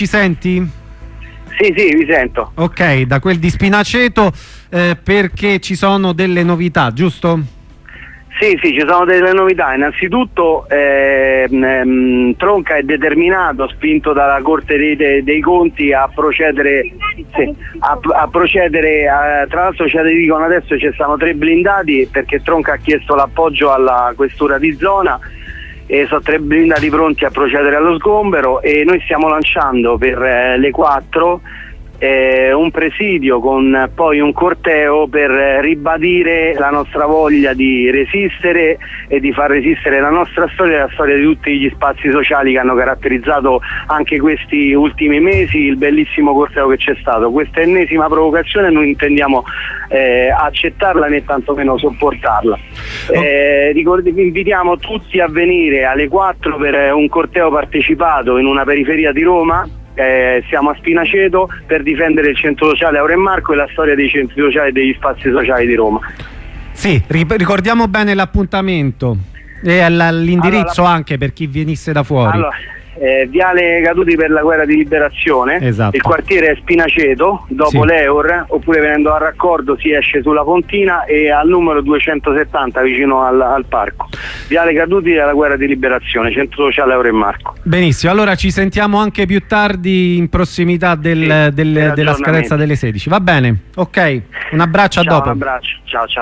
Ci senti? Sì, vi sento. Ok, da quel di Spinaceto, perché ci sono delle novità, giusto? Sì, ci sono delle novità. Innanzitutto Tronca è determinato, spinto dalla Corte dei Conti, a procedere. Tra l'altro ci dicono adesso ci stanno 3 blindati perché Tronca ha chiesto l'appoggio alla questura di zona e sono 3 blindati pronti a procedere allo sgombero, e noi stiamo lanciando per le 4 un presidio con poi un corteo per ribadire la nostra voglia di resistere e di far resistere la nostra storia e la storia di tutti gli spazi sociali che hanno caratterizzato anche questi ultimi mesi, il bellissimo corteo che c'è stato. Questa ennesima provocazione non intendiamo accettarla né tantomeno sopportarla. Invitiamo tutti a venire alle 4 per un corteo partecipato in una periferia di Roma. Siamo a Spinaceto per difendere il centro sociale Aure e Marco e la storia dei centri sociali e degli spazi sociali di Roma. Sì, ricordiamo bene l'appuntamento e l'indirizzo anche per chi venisse da fuori. Viale Caduti per la Guerra di Liberazione, esatto. Il quartiere è Spinaceto, dopo l'Eur, oppure venendo a Raccordo si esce sulla Pontina e al numero 270 vicino al parco. Viale Caduti per la Guerra di Liberazione, centro sociale Aure e Marco. Benissimo, allora ci sentiamo anche più tardi in prossimità della scadenza delle 16. Va bene, ok, un abbraccio, a dopo. Un abbraccio, ciao.